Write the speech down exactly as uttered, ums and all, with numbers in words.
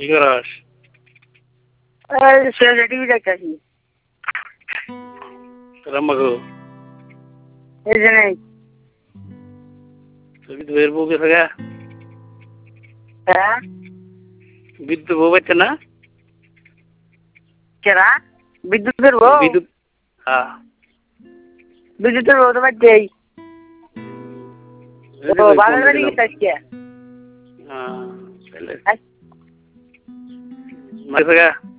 কি করস? এই সিরিয়াল টিভি দেখতাছি। রাম্মা গো এই যে নেই। তুই তো বের বউ গেছে গা। হ্যাঁ বিদ্যুৎ বউ বাচ্চা না? কেরা বিদ্যুতের বউ? বিদ্যুৎ হ্যাঁ বিদ্যুতের বউ তো বাচ্চাই। ও বাবার বাড়ি গেছে আজকে। হ্যাঁ মাইছে গা।